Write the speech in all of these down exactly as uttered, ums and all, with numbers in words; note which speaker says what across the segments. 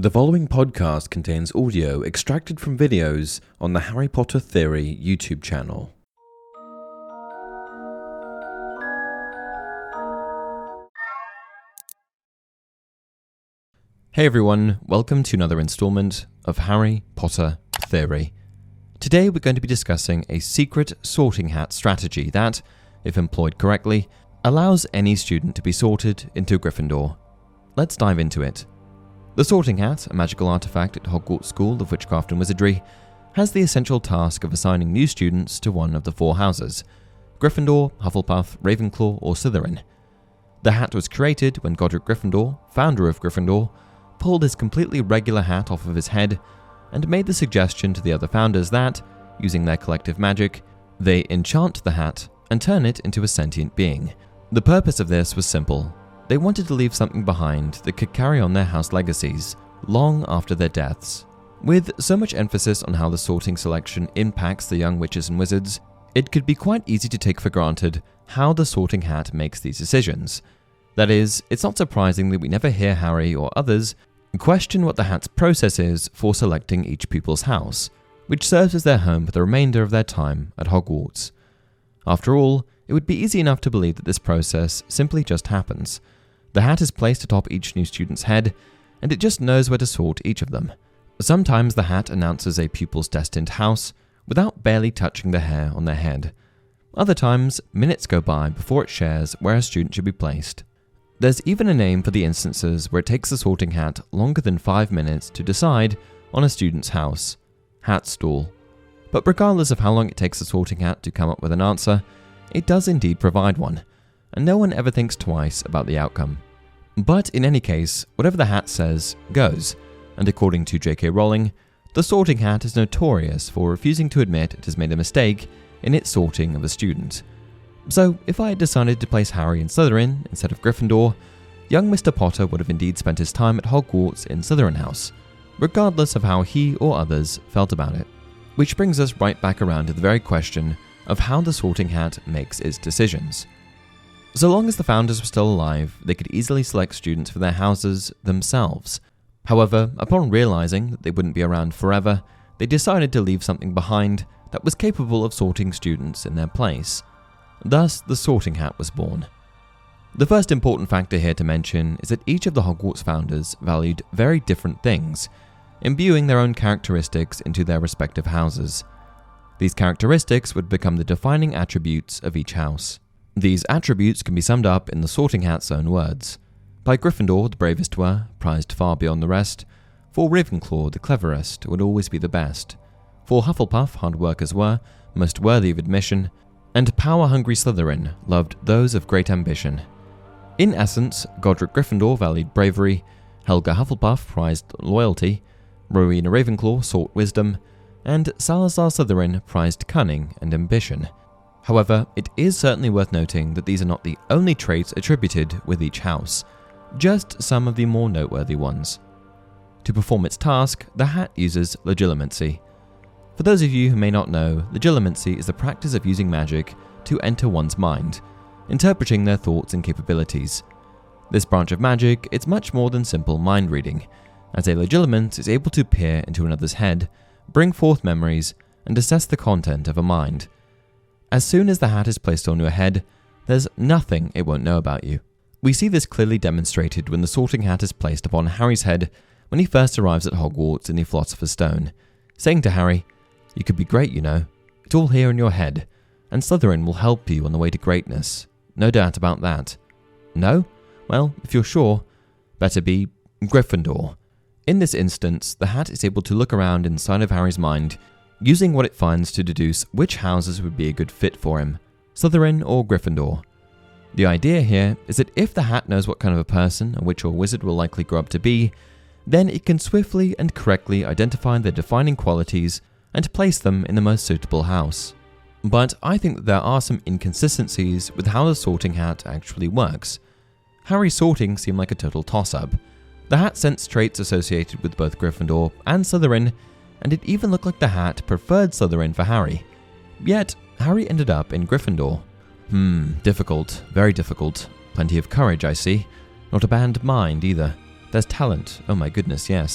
Speaker 1: The following podcast contains audio extracted from videos on the Harry Potter Theory YouTube channel. Hey everyone, welcome to another installment of Harry Potter Theory. Today we're going to be discussing a secret sorting hat strategy that, if employed correctly, allows any student to be sorted into Gryffindor. Let's dive into it. The Sorting Hat, a magical artifact at Hogwarts School of Witchcraft and Wizardry, has the essential task of assigning new students to one of the four houses: Gryffindor, Hufflepuff, Ravenclaw, or Slytherin. The hat was created when Godric Gryffindor, founder of Gryffindor, pulled his completely regular hat off of his head and made the suggestion to the other founders that, using their collective magic, they enchant the hat and turn it into a sentient being. The purpose of this was simple. They wanted to leave something behind that could carry on their house legacies long after their deaths. With so much emphasis on how the sorting selection impacts the young witches and wizards, it could be quite easy to take for granted how the Sorting Hat makes these decisions. That is, it's not surprising that we never hear Harry or others question what the hat's process is for selecting each pupil's house, which serves as their home for the remainder of their time at Hogwarts. After all, it would be easy enough to believe that this process simply just happens. The hat is placed atop each new student's head, and it just knows where to sort each of them. Sometimes the hat announces a pupil's destined house without barely touching the hair on their head. Other times, minutes go by before it shares where a student should be placed. There's even a name for the instances where it takes the Sorting Hat longer than five minutes to decide on a student's house: hat stall. But regardless of how long it takes the Sorting Hat to come up with an answer, it does indeed provide one, and no one ever thinks twice about the outcome. But in any case, whatever the hat says, goes, and according to J K Rowling, the Sorting Hat is notorious for refusing to admit it has made a mistake in its sorting of a student. So, if I had decided to place Harry in Slytherin instead of Gryffindor, young Mister Potter would have indeed spent his time at Hogwarts in Slytherin House, regardless of how he or others felt about it. Which brings us right back around to the very question of how the Sorting Hat makes its decisions. So long as the founders were still alive, they could easily select students for their houses themselves. However, upon realizing that they wouldn't be around forever, they decided to leave something behind that was capable of sorting students in their place. Thus, the Sorting Hat was born. The first important factor here to mention is that each of the Hogwarts founders valued very different things, imbuing their own characteristics into their respective houses. These characteristics would become the defining attributes of each house. These attributes can be summed up in the Sorting Hat's own words. By Gryffindor, the bravest were, prized far beyond the rest. For Ravenclaw, the cleverest would always be the best. For Hufflepuff, hard workers were, most worthy of admission. And power-hungry Slytherin loved those of great ambition. In essence, Godric Gryffindor valued bravery, Helga Hufflepuff prized loyalty, Rowena Ravenclaw sought wisdom, and Salazar Slytherin prized cunning and ambition. However, it is certainly worth noting that these are not the only traits attributed with each house, just some of the more noteworthy ones. To perform its task, the hat uses legilimency. For those of you who may not know, legilimency is the practice of using magic to enter one's mind, interpreting their thoughts and capabilities. This branch of magic is much more than simple mind reading, as a legiliment is able to peer into another's head, bring forth memories, and assess the content of a mind. As soon as the hat is placed on your head, there's nothing it won't know about you. We see this clearly demonstrated when the Sorting Hat is placed upon Harry's head when he first arrives at Hogwarts in the Philosopher's Stone, saying to Harry, "You could be great, you know. It's all here in your head, and Slytherin will help you on the way to greatness. No doubt about that." No? Well, if you're sure, better be Gryffindor. In this instance, the hat is able to look around inside of Harry's mind, using what it finds to deduce which houses would be a good fit for him, Slytherin or Gryffindor. The idea here is that if the hat knows what kind of a person a witch or wizard will likely grow up to be, then it can swiftly and correctly identify their defining qualities and place them in the most suitable house. But I think that there are some inconsistencies with how the Sorting Hat actually works. Harry's sorting seemed like a total toss-up. The hat sensed traits associated with both Gryffindor and Slytherin, and it even looked like the hat preferred Slytherin for Harry. Yet, Harry ended up in Gryffindor. Hmm, difficult, very difficult. Plenty of courage, I see. Not a bad mind either. There's talent, oh my goodness, yes.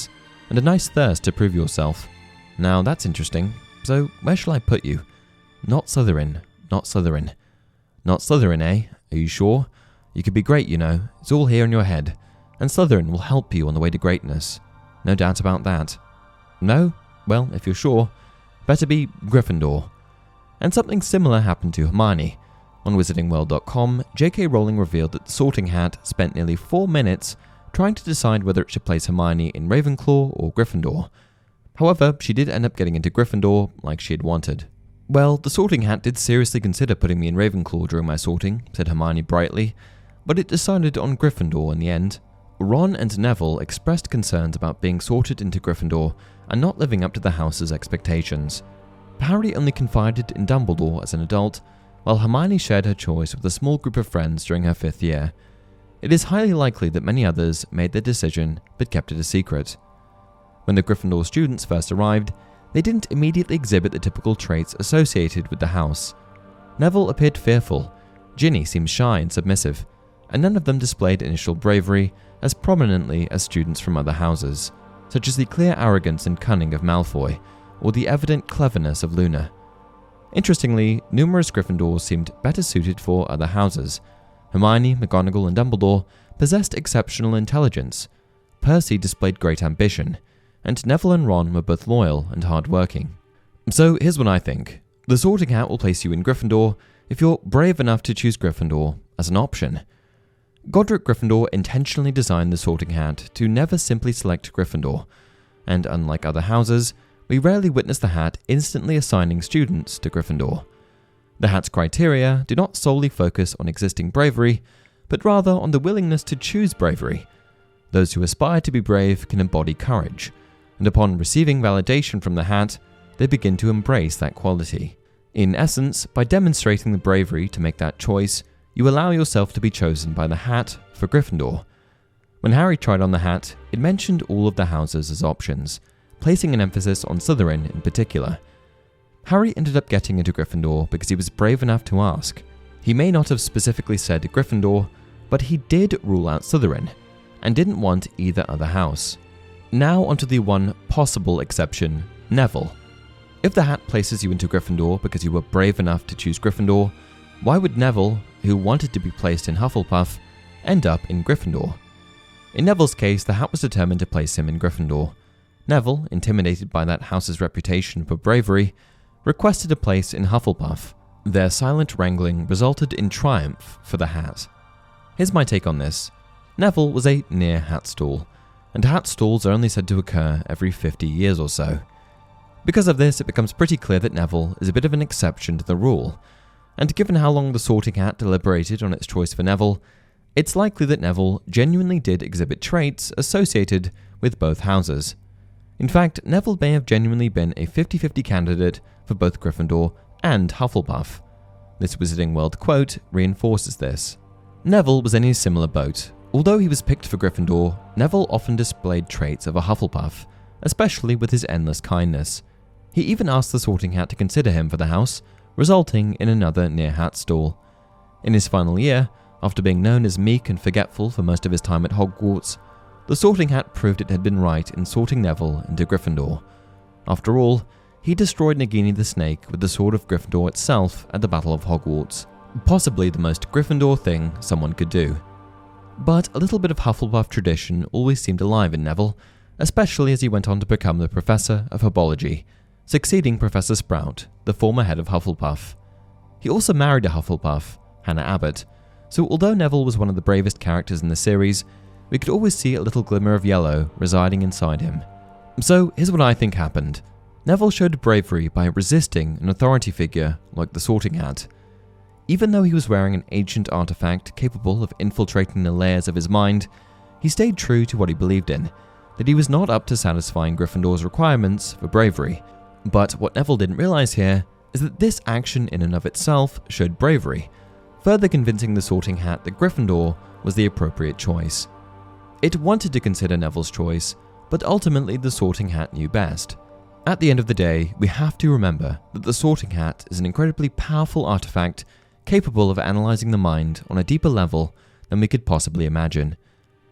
Speaker 1: and a nice thirst to prove yourself. Now that's interesting, so where shall I put you? Not Slytherin, not Slytherin. Not Slytherin, eh? Are you sure? You could be great, you know. It's all here in your head. And Slytherin will help you on the way to greatness. No doubt about that. No? Well, if you're sure, better be Gryffindor. And something similar happened to Hermione. On Wizarding World dot com, J K Rowling revealed that the Sorting Hat spent nearly four minutes trying to decide whether it should place Hermione in Ravenclaw or Gryffindor. However, she did end up getting into Gryffindor like she had wanted. Well, the Sorting Hat did seriously consider putting me in Ravenclaw during my sorting, said Hermione brightly, but it decided on Gryffindor in the end. Ron and Neville expressed concerns about being sorted into Gryffindor and not living up to the house's expectations. Harry only confided in Dumbledore as an adult, while Hermione shared her choice with a small group of friends during her fifth year. It is highly likely that many others made their decision but kept it a secret. When the Gryffindor students first arrived, they didn't immediately exhibit the typical traits associated with the house. Neville appeared fearful, Ginny seemed shy and submissive, and none of them displayed initial bravery as prominently as students from other houses, such as the clear arrogance and cunning of Malfoy, or the evident cleverness of Luna. Interestingly, numerous Gryffindors seemed better suited for other houses. Hermione, McGonagall, and Dumbledore possessed exceptional intelligence. Percy displayed great ambition, and Neville and Ron were both loyal and hard-working. So here's what I think. The Sorting Hat will place you in Gryffindor if you're brave enough to choose Gryffindor as an option. Godric Gryffindor intentionally designed the Sorting Hat to never simply select Gryffindor, and unlike other houses, we rarely witness the Hat instantly assigning students to Gryffindor. The Hat's criteria do not solely focus on existing bravery, but rather on the willingness to choose bravery. Those who aspire to be brave can embody courage, and upon receiving validation from the Hat, they begin to embrace that quality. In essence, by demonstrating the bravery to make that choice, you allow yourself to be chosen by the Hat for Gryffindor. When Harry tried on the Hat, it mentioned all of the houses as options, placing an emphasis on Slytherin in particular. Harry ended up getting into Gryffindor because he was brave enough to ask. He may not have specifically said Gryffindor, but he did rule out Slytherin, and didn't want either other house. Now onto the one possible exception, Neville. If the Hat places you into Gryffindor because you were brave enough to choose Gryffindor, why would Neville, who wanted to be placed in Hufflepuff, end up in Gryffindor? In Neville's case, the Hat was determined to place him in Gryffindor. Neville, intimidated by that house's reputation for bravery, requested a place in Hufflepuff. Their silent wrangling resulted in triumph for the Hat. Here's my take on this. Neville was a near Hat stall, and Hat stalls are only said to occur every fifty years or so. Because of this, it becomes pretty clear that Neville is a bit of an exception to the rule, and given how long the Sorting Hat deliberated on its choice for Neville, it's likely that Neville genuinely did exhibit traits associated with both houses. In fact, Neville may have genuinely been a fifty-fifty candidate for both Gryffindor and Hufflepuff. This Wizarding World quote reinforces this. Neville was in a similar boat. Although he was picked for Gryffindor, Neville often displayed traits of a Hufflepuff, especially with his endless kindness. He even asked the Sorting Hat to consider him for the house, resulting in another near Hat stall. In his final year, after being known as meek and forgetful for most of his time at Hogwarts, the Sorting Hat proved it had been right in sorting Neville into Gryffindor. After all, he destroyed Nagini the Snake with the Sword of Gryffindor itself at the Battle of Hogwarts, possibly the most Gryffindor thing someone could do. But a little bit of Hufflepuff tradition always seemed alive in Neville, especially as he went on to become the Professor of Herbology, succeeding Professor Sprout, the former head of Hufflepuff. He also married a Hufflepuff, Hannah Abbott, so although Neville was one of the bravest characters in the series, we could always see a little glimmer of yellow residing inside him. So here's what I think happened. Neville showed bravery by resisting an authority figure like the Sorting Hat. Even though he was wearing an ancient artifact capable of infiltrating the layers of his mind, he stayed true to what he believed in, that he was not up to satisfying Gryffindor's requirements for bravery. But what Neville didn't realize here is that this action in and of itself showed bravery, further convincing the Sorting Hat that Gryffindor was the appropriate choice. It wanted to consider Neville's choice, but ultimately the Sorting Hat knew best. At the end of the day, we have to remember that the Sorting Hat is an incredibly powerful artifact capable of analyzing the mind on a deeper level than we could possibly imagine.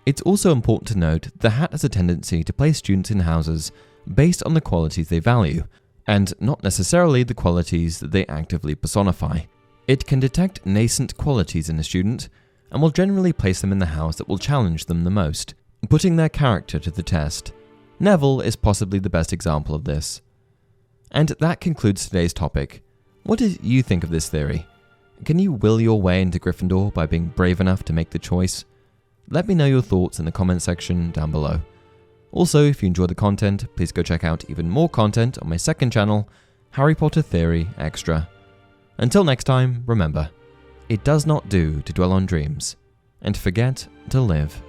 Speaker 1: It's also important to note that the hat has a tendency to place students in houses based on the qualities they value, and not necessarily the qualities that they actively personify. It can detect nascent qualities in a student and will generally place them in the house that will challenge them the most, putting their character to the test. Neville is possibly the best example of this. And that concludes today's topic. What did you think of this theory? Can you will your way into Gryffindor by being brave enough to make the choice? Let me know your thoughts in the comment section down below. Also, if you enjoyed the content, please go check out even more content on my second channel, Harry Potter Theory Extra. Until next time, remember, it does not do to dwell on dreams and forget to live.